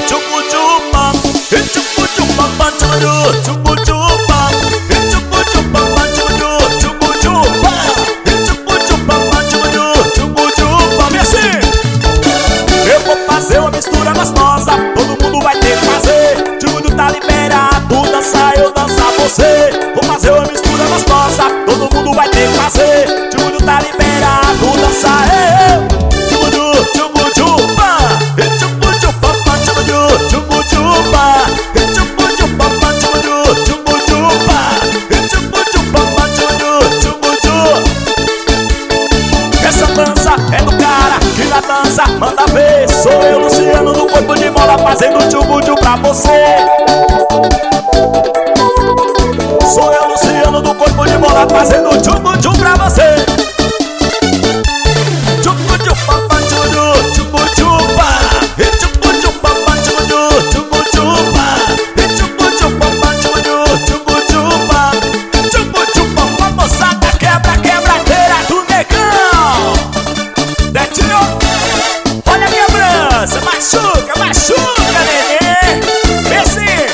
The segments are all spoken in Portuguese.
Chupu-chupa, chupu-chupa, chupu-chupa, chupu-chupa, chupu-chupa, chupu-chupa, vem assim. Eu vou fazer uma mistura gostosa, todo mundo vai ter que fazer. Chuchu tá liberado, dança eu, dança você. Vou fazer uma mistura gostosa, todo mundo vai ter que fazer. Chuchu tá liberado, dança eu. Chupu-chupa, chupu-chupa, chupu-chupa, chupu-chupa, chupu-chupa, chupu-chupa, chupu-chupa. Essa dança é do cara que na dança manda ver. Sou eu, Luciano, no corpo de mola, fazendo chubu-chu pra você. Sou eu, Luciano, no corpo de mola, fazendo chubu-chu pra você. Chubu-chupa, chubu-chu, chubu-chupa, chubu-chupa, chubu-chu, chubu-chupa, chubu-chupa, chubu-chu, chubu-chupa, chubu-chupa, uma moçada quebra-quebradeira do negão. Netinho, olha a quebrança, machuca, machuca, neném. Vê assim.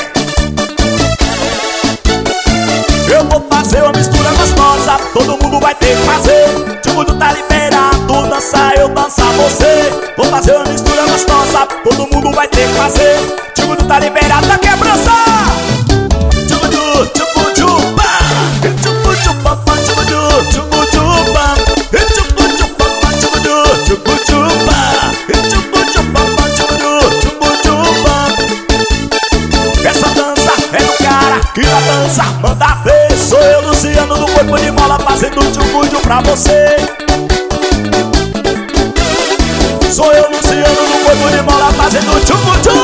Eu vou fazer uma mistura gostosa, todo mundo vai ter que fazer. Chuchu tá liberado, dança eu, dança você. Vou fazer uma mistura gostosa, todo mundo vai ter que fazer. Chuchu tá liberado da quebrança. Chuchu, chupu-chupa, chupu-chupa, chupu-chu, chupu-chupa, chupu-chupa, chupu-chu, chupu-chupa, chupu-chupa, chupu-chu, chupu-chupa. Essa dança é do cara que na dança manda ver. Sou eu, Luciano, no corpo de mola, fazendo chupu-chu pra você. Sou eu, Luciano, no corpo de mola, fazendo chupu-chu.